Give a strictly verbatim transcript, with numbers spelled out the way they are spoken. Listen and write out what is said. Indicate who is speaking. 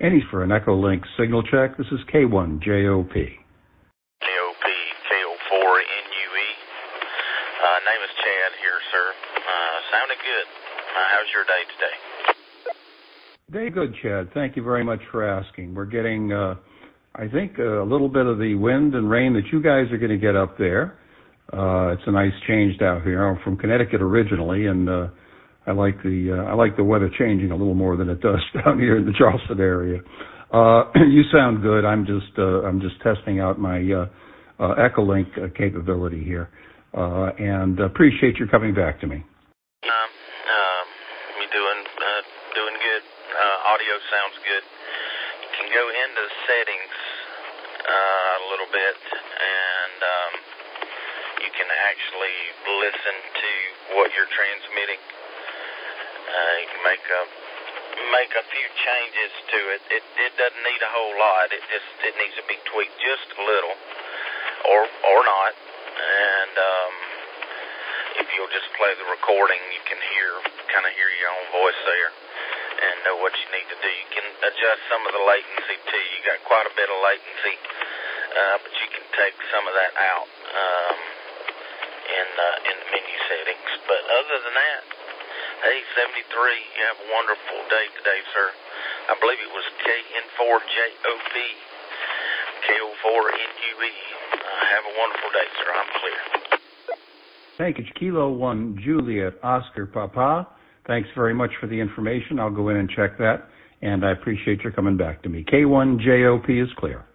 Speaker 1: Any for an Echolink signal check. This is K one J O P.
Speaker 2: J O P, K O four N U E. Uh, name is Chad here, sir. Uh, sounded good. Uh, how's your day today?
Speaker 1: Day good, Chad. Thank you very much for asking. We're getting, uh, I think, uh, a little bit of the wind and rain that you guys are going to get up there. Uh, it's a nice change down here. I'm from Connecticut originally, and uh, I like the uh, I like the weather changing a little more than it does down here in the Charleston area. Uh, you sound good. I'm just uh, I'm just testing out my uh, uh, Echolink uh, capability here, uh, and appreciate your coming back to me.
Speaker 2: Um, um, you doing uh, doing good. Uh, audio sounds good. You can go into the settings uh, a little bit, and um, you can actually listen to what you're transmitting. Uh, you can make a make a few changes to it. It it doesn't need a whole lot. It just it needs to be tweaked just a little, or or not. And um, if you'll just play the recording, you can hear kind of hear your own voice there and know what you need to do. You can adjust some of the latency too. You got quite a bit of latency, uh, but you can take some of that out um, in uh, in the menu settings. But other than that, hey, seventy-three, you have a wonderful day today, sir. I believe it was K N four J O P, K O four N U E. Uh, have a wonderful day, sir. I'm clear.
Speaker 1: Thank you. Kilo one Juliet Oscar Papa. Thanks very much for the information. I'll go in and check that, and I appreciate your coming back to me. K one J O P is clear.